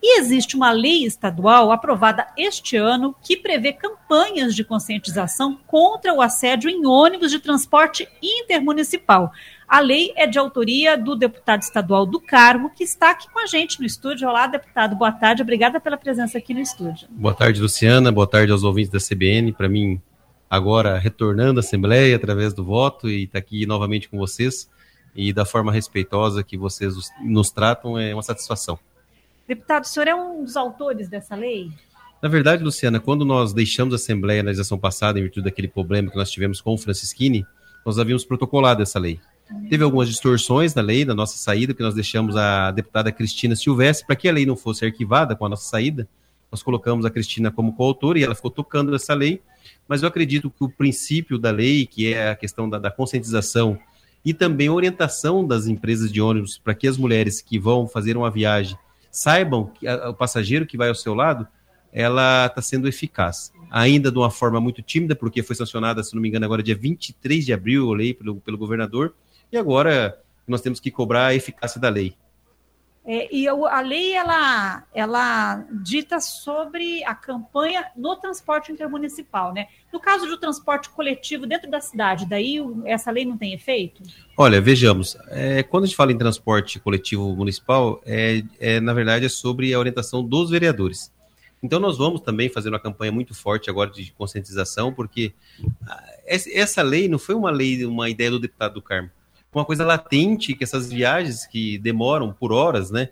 E existe uma lei estadual aprovada este ano que prevê campanhas de conscientização contra o assédio em ônibus de transporte intermunicipal. A lei é de autoria do deputado estadual do Carmo, que está aqui com a gente no estúdio. Olá, deputado, boa tarde. Obrigada pela presença aqui no estúdio. Boa tarde, Luciana. Boa tarde aos ouvintes da CBN. Para mim, agora retornando à Assembleia através do voto e estar aqui novamente com vocês e da forma respeitosa que vocês nos tratam é uma satisfação. Deputado, o senhor é um dos autores dessa lei? Na verdade, Luciana, quando nós deixamos a Assembleia na legislação passada, em virtude daquele problema que nós tivemos com o Francisquini, nós havíamos protocolado essa lei. Teve algumas distorções na lei, na nossa saída, que nós deixamos a deputada Cristina Silvestre, para que a lei não fosse arquivada com a nossa saída, nós colocamos a Cristina como coautora e ela ficou tocando essa lei, mas eu acredito que o princípio da lei, que é a questão da conscientização e também a orientação das empresas de ônibus para que as mulheres que vão fazer uma viagem saibam que o passageiro que vai ao seu lado, ela está sendo eficaz. Ainda de uma forma muito tímida, porque foi sancionada, se não me engano, agora dia 23 de abril, a lei pelo governador, e agora nós temos que cobrar a eficácia da lei. E a lei, ela dita sobre a campanha no transporte intermunicipal, né? No caso do transporte coletivo dentro da cidade, daí essa lei não tem efeito? Olha, vejamos, quando a gente fala em transporte coletivo municipal, na verdade é sobre a orientação dos vereadores. Então nós vamos também fazer uma campanha muito forte agora de conscientização, porque essa lei não foi uma ideia do deputado do Carmo. Uma coisa latente, que essas viagens que demoram por horas, né?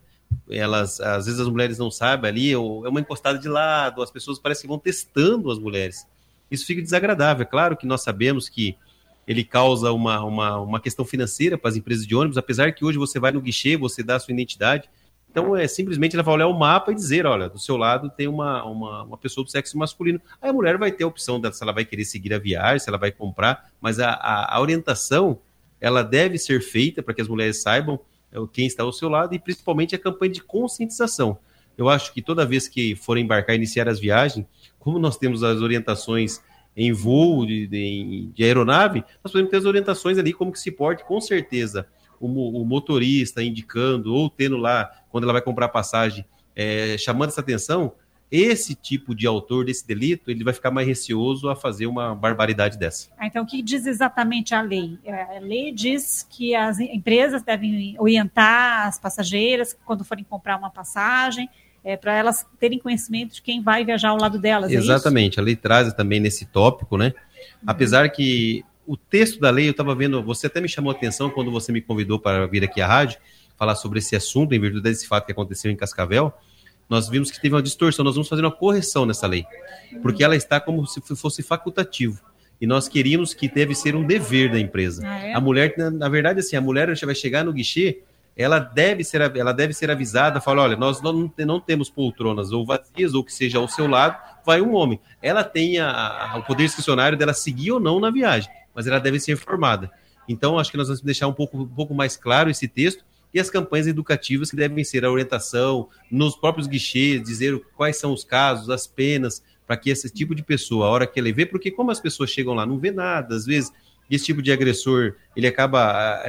Às vezes as mulheres não sabem ali, ou é uma encostada de lado, as pessoas parecem que vão testando as mulheres. Isso fica desagradável. É claro que nós sabemos que ele causa uma questão financeira para as empresas de ônibus, apesar que hoje você vai no guichê, você dá a sua identidade. Então, simplesmente ela vai olhar o mapa e dizer, olha, do seu lado tem uma pessoa do sexo masculino. Aí a mulher vai ter a opção se ela vai querer seguir a viagem, se ela vai comprar, mas a orientação ela deve ser feita para que as mulheres saibam quem está ao seu lado e principalmente a campanha de conscientização. Eu acho que toda vez que forem embarcar, iniciar as viagens, como nós temos as orientações em voo de aeronave, nós podemos ter as orientações ali como que se porte, com certeza, o motorista indicando ou tendo lá, quando ela vai comprar passagem, chamando essa atenção. Esse tipo de autor desse delito, ele vai ficar mais receoso a fazer uma barbaridade dessa. Então, o que diz exatamente a lei? A lei diz que as empresas devem orientar as passageiras quando forem comprar uma passagem, para elas terem conhecimento de quem vai viajar ao lado delas. Exatamente, a lei traz também nesse tópico, né? Apesar que o texto da lei, eu estava vendo, você até me chamou a atenção quando você me convidou para vir aqui à rádio, falar sobre esse assunto, em virtude desse fato que aconteceu em Cascavel. Nós vimos que teve uma distorção, nós vamos fazer uma correção nessa lei, porque ela está como se fosse facultativo, e nós queríamos que deve ser um dever da empresa. A mulher, na verdade, assim, a mulher vai chegar no guichê, ela deve ser avisada, fala, olha, nós não temos poltronas ou vazias, ou que seja ao seu lado, vai um homem. Ela tem o poder discricionário dela seguir ou não na viagem, mas ela deve ser informada. Então, acho que nós vamos deixar um pouco mais claro esse texto, e as campanhas educativas que devem ser a orientação nos próprios guichês, dizer quais são os casos, as penas, para que esse tipo de pessoa, a hora que ele vê, porque como as pessoas chegam lá, não vê nada, às vezes esse tipo de agressor, ele acaba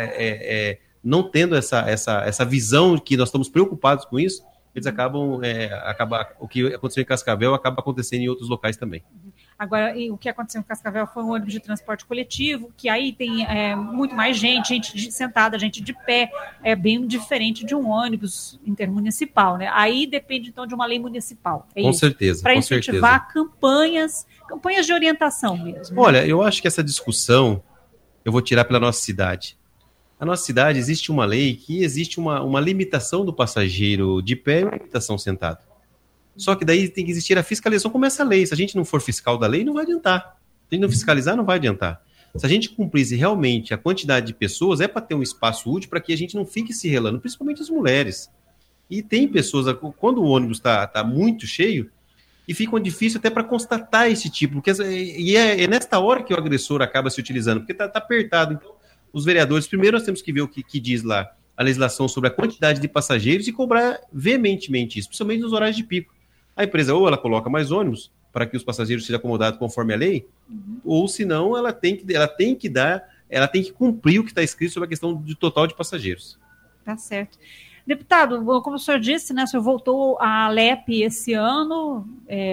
não tendo essa visão que nós estamos preocupados com isso, eles acabam, o que aconteceu em Cascavel acaba acontecendo em outros locais também. Agora, o que aconteceu em Cascavel foi um ônibus de transporte coletivo, que aí tem muito mais gente sentada, gente de pé, é bem diferente de um ônibus intermunicipal, né? Aí depende, então, de uma lei municipal. Com certeza. Para incentivar campanhas de orientação mesmo. Olha, eu acho que essa discussão eu vou tirar pela nossa cidade. A nossa cidade existe uma lei que existe uma limitação do passageiro de pé e uma limitação sentado. Só que daí tem que existir a fiscalização como essa lei. Se a gente não for fiscal da lei, não vai adiantar. Se a gente não fiscalizar, não vai adiantar. Se a gente cumprisse realmente a quantidade de pessoas, é para ter um espaço útil para que a gente não fique se relando, principalmente as mulheres. E tem pessoas, quando o ônibus está muito cheio, e fica difícil até para constatar esse tipo. Porque, é nesta hora que o agressor acaba se utilizando, porque está apertado. Então, os vereadores, primeiro nós temos que ver o que diz lá a legislação sobre a quantidade de passageiros e cobrar veementemente isso, principalmente nos horários de pico. A empresa ou ela coloca mais ônibus para que os passageiros sejam acomodados conforme a lei, ou senão ela tem que cumprir o que está escrito sobre a questão do total de passageiros. Tá certo. Deputado, como o senhor disse, né, o senhor voltou à Alep esse ano,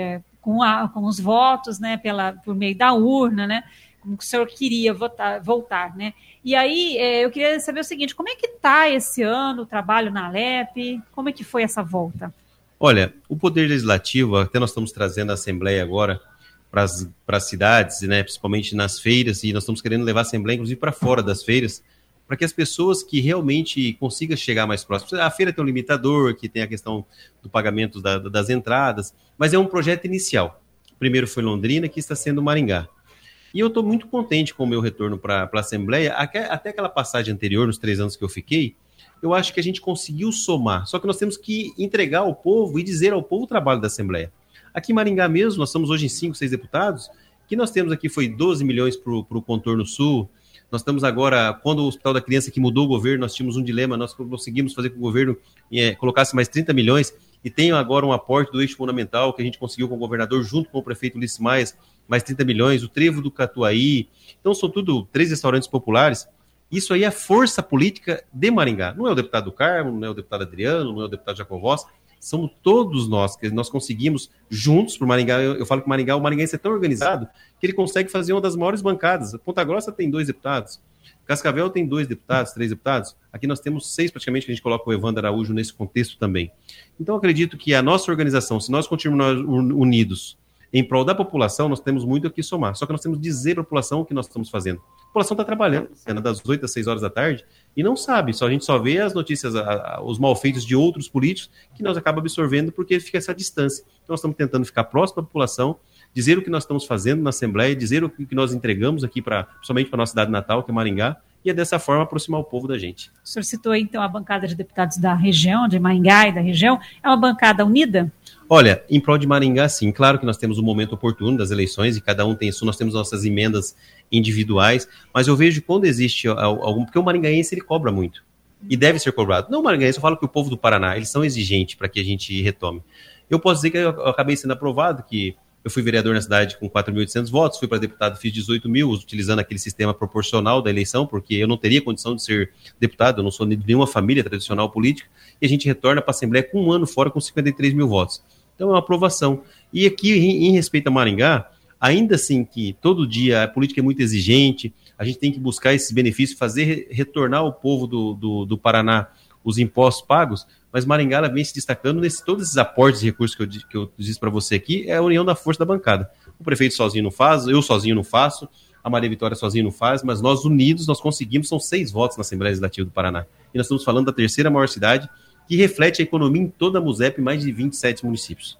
com os votos, né, por meio da urna, né, como o senhor queria voltar, né? E aí, eu queria saber o seguinte, como é que está esse ano o trabalho na Alep? Como é que foi essa volta? Olha, o Poder Legislativo, até nós estamos trazendo a Assembleia agora para as cidades, né, principalmente nas feiras, e nós estamos querendo levar a Assembleia, inclusive, para fora das feiras, para que as pessoas que realmente consigam chegar mais próximas. A feira tem um limitador, que tem a questão do pagamento das entradas, mas é um projeto inicial. Primeiro foi Londrina, que está sendo Maringá. E eu estou muito contente com o meu retorno para a Assembleia. Até aquela passagem anterior, nos 3 anos que eu fiquei, eu acho que a gente conseguiu somar. Só que nós temos que entregar ao povo e dizer ao povo o trabalho da Assembleia. Aqui em Maringá mesmo, nós estamos hoje em 5, 6 deputados, que nós temos aqui foi 12 milhões para o Contorno Sul. Nós estamos agora, quando o Hospital da Criança que mudou o governo, nós tínhamos um dilema, nós conseguimos fazer com que o governo colocasse mais 30 milhões, e tem agora um aporte do eixo fundamental que a gente conseguiu com o governador, junto com o prefeito Ulisses Maia, mais 30 milhões, o Trevo do Catuaí. Então são tudo 3 restaurantes populares. Isso aí é a força política de Maringá. Não é o deputado Carmo, não é o deputado Adriano, não é o deputado Jacovós, somos todos nós, que nós conseguimos juntos por Maringá. Eu falo que o maringaense é tão organizado que ele consegue fazer uma das maiores bancadas. Ponta Grossa tem 2 deputados, Cascavel tem 2 deputados, 3 deputados. Aqui nós temos 6 praticamente, que a gente coloca o Evandro Araújo nesse contexto também. Então eu acredito que a nossa organização, se nós continuarmos unidos em prol da população, nós temos muito aqui somar. Só que nós temos que dizer à população o que nós estamos fazendo. A população está trabalhando, das 8 às 6 horas da tarde, e não sabe, a gente só vê as notícias, os malfeitos de outros políticos, que nós acabamos absorvendo porque fica essa distância. Então nós estamos tentando ficar próximo da população, dizer o que nós estamos fazendo na Assembleia, dizer o que nós entregamos aqui, principalmente para a nossa cidade natal, que é Maringá, e é dessa forma aproximar o povo da gente. O senhor citou então a bancada de deputados da região, de Maringá e da região, é uma bancada unida? Olha, em prol de Maringá, sim. Claro que nós temos um momento oportuno das eleições e cada um tem isso, nós temos nossas emendas individuais, mas eu vejo quando existe algum, porque o maringaense ele cobra muito e deve ser cobrado. Não o maringaense, eu falo que o povo do Paraná, eles são exigentes para que a gente retome. Eu posso dizer que eu acabei sendo aprovado, que eu fui vereador na cidade com 4.800 votos, fui para deputado, fiz 18 mil, utilizando aquele sistema proporcional da eleição, porque eu não teria condição de ser deputado, eu não sou de nenhuma família tradicional política, e a gente retorna para a Assembleia com 1 ano fora com 53 mil votos. Então é uma aprovação. E aqui, em respeito a Maringá, ainda assim que todo dia a política é muito exigente, a gente tem que buscar esses benefícios, fazer retornar ao povo do Paraná os impostos pagos, mas Maringá ela vem se destacando todos esses aportes de recursos que eu disse para você aqui, é a união da força da bancada. O prefeito sozinho não faz, eu sozinho não faço, a Maria Vitória sozinho não faz, mas nós unidos, nós conseguimos, são 6 votos na Assembleia Legislativa do Paraná. E nós estamos falando da 3ª maior cidade, que reflete a economia em toda a MUSEP, mais de 27 municípios.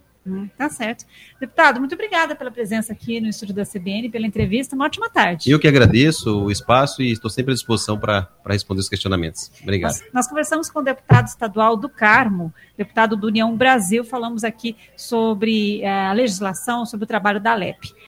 Tá certo. Deputado, muito obrigada pela presença aqui no estúdio da CBN, pela entrevista. Uma ótima tarde. Eu que agradeço o espaço e estou sempre à disposição para responder os questionamentos. Obrigado. Nós conversamos com o deputado estadual do Carmo, deputado do União Brasil, falamos aqui sobre a legislação, sobre o trabalho da Alep.